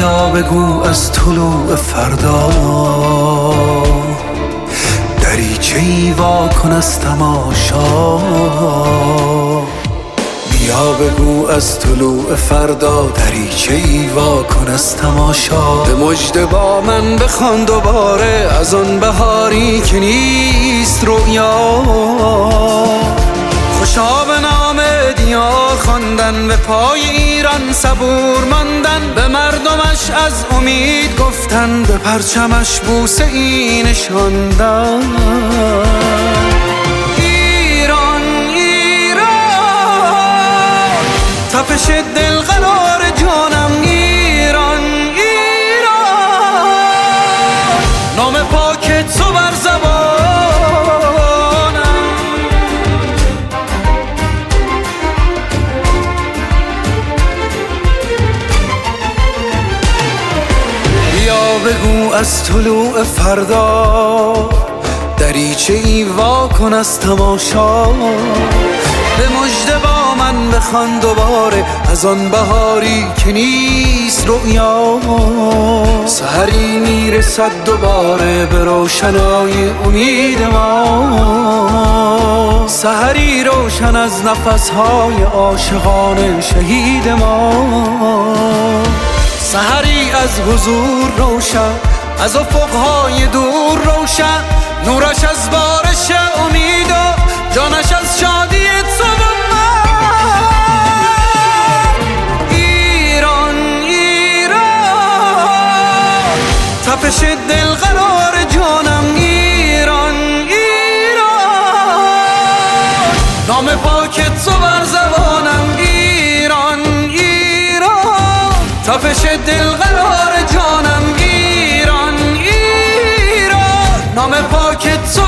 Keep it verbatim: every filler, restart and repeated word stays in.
بیا بگو از طلوع فردا دریچه‌ای وا کن از تماشا. بیا بگو از طلوع فردا دریچه‌ای وا کن از تماشا. به مژده با من بخوان دوباره از آن بهاری که نیست رؤیا. خوشا به نام دیار خواندن، به پای ایران صبور ماندن، به مردمش از امید گفتن، به پرچمش بوسه ای نشاندن. ایران ایران تپش دل قرار جانم. ایران ایران نام پاک تو بر زبان. بگو از طلوع فردا دریچه‌ای وا کن از تماشا. به مژده با من بخوان دوباره از آن بهاری که نیست رؤیا. سحری میرسد دوباره به روشنای امید ما، سحری روشن از نفسهای عاشقان شهید ما. سحری از حضور روشن، از افقهای دور روشن، نورش از بارش امید و جانش از شادی تو و من. ایران ایران تپش دل قرار جانم. ایران ایران نام پاک تو بر زبانم. ایران تپش دل قرار جانم. ایران ایران نام پاک تو